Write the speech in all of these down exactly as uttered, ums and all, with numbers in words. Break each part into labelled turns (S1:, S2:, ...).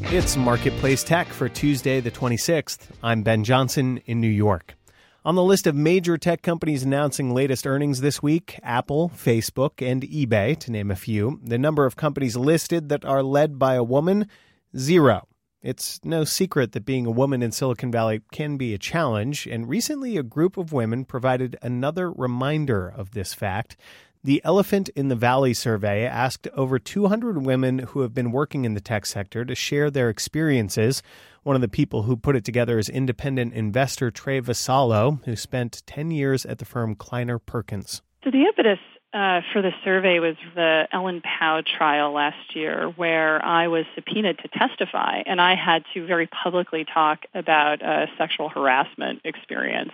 S1: It's Marketplace Tech for Tuesday, the twenty-sixth. I'm Ben Johnson in New York. On the list of major tech companies announcing latest earnings this week, Apple, Facebook, and eBay, to name a few. The number of companies listed that are led by a woman, zero. It's no secret that being a woman in Silicon Valley can be a challenge, and recently a group of women provided another reminder of this fact. The Elephant in the Valley survey asked over two hundred women who have been working in the tech sector to share their experiences. One of the people who put it together is independent investor Trey Vassallo, who spent ten years at the firm Kleiner Perkins.
S2: So the impetus uh, for the survey was the Ellen Pao trial last year, where I was subpoenaed to testify, and I had to very publicly talk about a sexual harassment experience.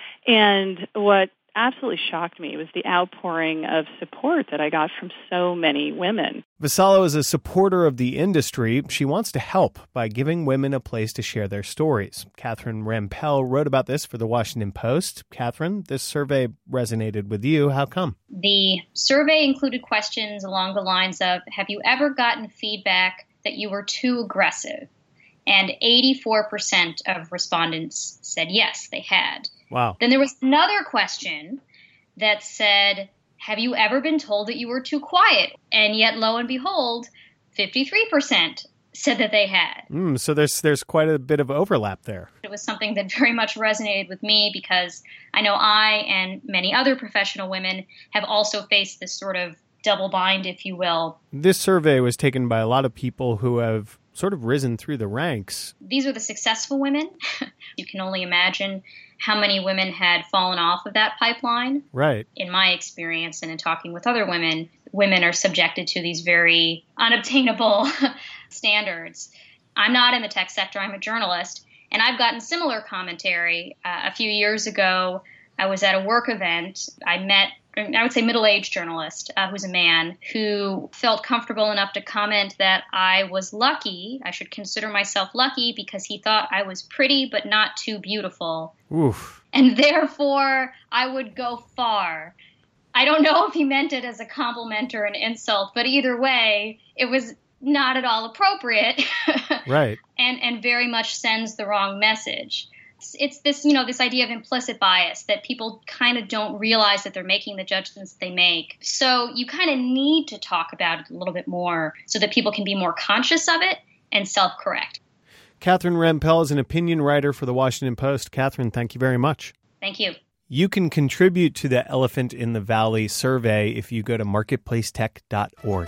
S2: And what absolutely shocked me was the outpouring of support that I got from so many women.
S1: Vassallo is a supporter of the industry. She wants to help by giving women a place to share their stories. Catherine Rampell wrote about this for the Washington Post. Catherine, this survey resonated with you. How come?
S3: The survey included questions along the lines of, have you ever gotten feedback that you were too aggressive? And eighty-four percent of respondents said yes, they had.
S1: Wow.
S3: Then there was another question that said, have you ever been told that you were too quiet? And yet, lo and behold, fifty-three percent said that they had.
S1: Mm, so there's there's quite a bit of overlap there.
S3: It was something that very much resonated with me because I know I and many other professional women have also faced this sort of double bind, if you will.
S1: This survey was taken by a lot of people who have sort of risen through the ranks.
S3: These are the successful women. You can only imagine how many women had fallen off of that pipeline.
S1: Right.
S3: In my experience and in talking with other women, women are subjected to these very unobtainable standards. I'm not in the tech sector. I'm a journalist, and I've gotten similar commentary. Uh, a few years ago, I was at a work event. I met, I would say, middle-aged journalist uh, who's a man who felt comfortable enough to comment that I was lucky. I should consider myself lucky because he thought I was pretty but not too beautiful.
S1: Oof.
S3: And therefore, I would go far. I don't know if he meant it as a compliment or an insult, but either way, it was not at all appropriate.
S1: Right.
S3: And and very much sends the wrong message. It's, it's this, you know, this idea of implicit bias that people kind of don't realize that they're making the judgments they make. So you kind of need to talk about it a little bit more so that people can be more conscious of it and self-correct.
S1: Catherine Rampell is an opinion writer for the Washington Post. Catherine, thank you very much.
S3: Thank you.
S1: You can contribute to the Elephant in the Valley survey if you go to marketplace tech dot org.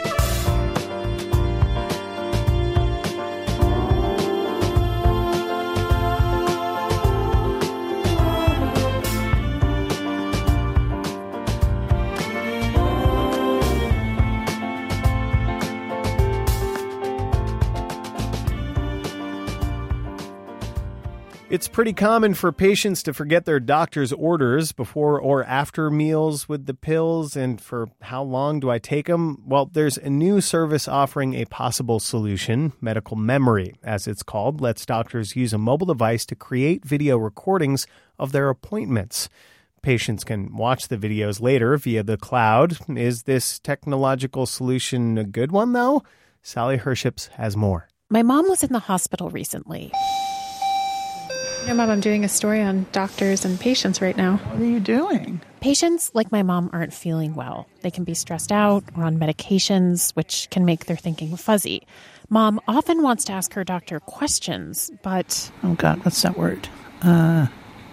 S1: It's pretty common for patients to forget their doctor's orders before or after meals with the pills, and for how long do I take them? Well, there's a new service offering a possible solution. Medical Memory, as it's called, lets doctors use a mobile device to create video recordings of their appointments. Patients can watch the videos later via the cloud. Is this technological solution a good one, though? Sally Herships has more.
S4: My mom was in the hospital recently.
S5: You know, Mom, I'm doing a story on doctors and patients right now.
S6: What are you doing?
S4: Patients like my mom aren't feeling well. They can be stressed out or on medications, which can make their thinking fuzzy. Mom often wants to ask her doctor questions, but...
S6: Oh, God, what's that word? Uh...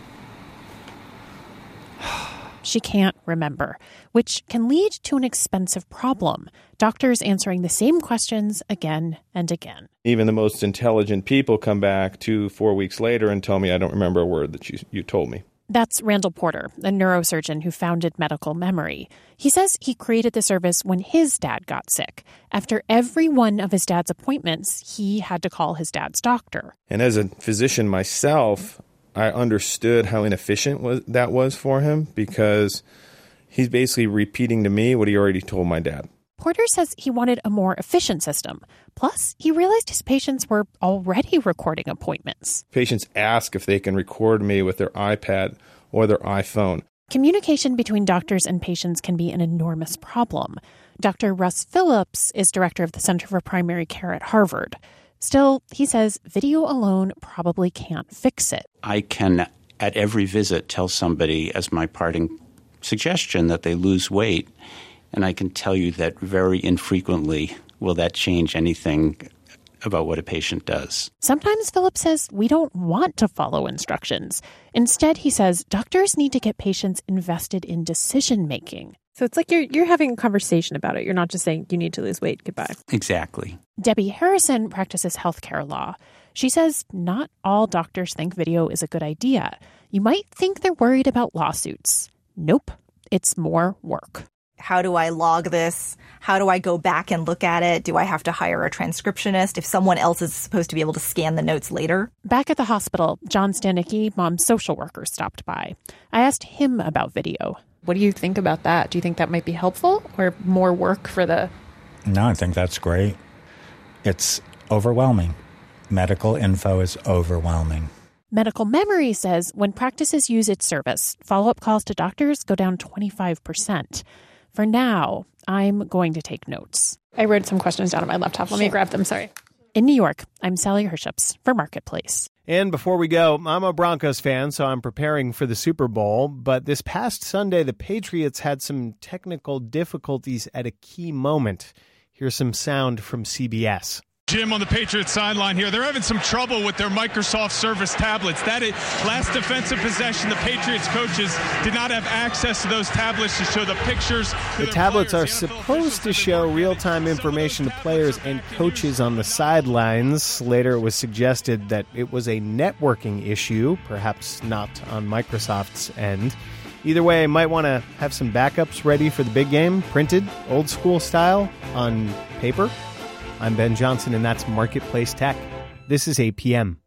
S4: She can't remember, which can lead to an expensive problem. Doctors answering the same questions again and again.
S7: Even the most intelligent people come back two, four weeks later and tell me I don't remember a word that you, you told me.
S4: That's Randall Porter, a neurosurgeon who founded Medical Memory. He says he created the service when his dad got sick. After every one of his dad's appointments, he had to call his dad's doctor.
S7: And as a physician myself, I understood how inefficient was, that was for him because he's basically repeating to me what he already told my dad.
S4: Porter says he wanted a more efficient system. Plus, he realized his patients were already recording appointments.
S7: Patients ask if they can record me with their iPad or their iPhone.
S4: Communication between doctors and patients can be an enormous problem. Doctor Russ Phillips is director of the Center for Primary Care at Harvard. Still, he says video alone probably can't fix it.
S8: I can, at every visit, tell somebody as my parting suggestion that they lose weight, and I can tell you that very infrequently will that change anything about what a patient does.
S4: Sometimes Philip says we don't want to follow instructions. Instead, he says doctors need to get patients invested in decision-making.
S5: So it's like you're you're having a conversation about it. You're not just saying you need to lose weight. Goodbye.
S8: Exactly.
S4: Debbie Harrison practices healthcare law. She says not all doctors think video is a good idea. You might think they're worried about lawsuits. Nope. It's more work.
S9: How do I log this? How do I go back and look at it? Do I have to hire a transcriptionist if someone else is supposed to be able to scan the notes later?
S4: Back at the hospital, John Stanicki, mom's social worker, stopped by. I asked him about video.
S5: What do you think about that? Do you think that might be helpful or more work for the...
S10: No, I think that's great. It's overwhelming. Medical info is overwhelming.
S4: Medical Memory says when practices use its service, follow-up calls to doctors go down twenty-five percent. For now, I'm going to take notes.
S5: I wrote some questions down on my laptop. Let me grab them. Sorry.
S4: In New York, I'm Sally Herships for Marketplace.
S1: And before we go, I'm a Broncos fan, so I'm preparing for the Super Bowl. But this past Sunday, the Patriots had some technical difficulties at a key moment. Here's some sound from C B S.
S11: Jim on the Patriots sideline here. They're having some trouble with their Microsoft Surface tablets. That is, last defensive possession, the Patriots coaches did not have access to those tablets to show the pictures.
S1: The tablets are supposed to show real-time information to players and coaches on the sidelines. Later, it was suggested that it was a networking issue, perhaps not on Microsoft's end. Either way, might want to have some backups ready for the big game, printed, old-school style, on paper. I'm Ben Johnson, and that's Marketplace Tech. This is A P M.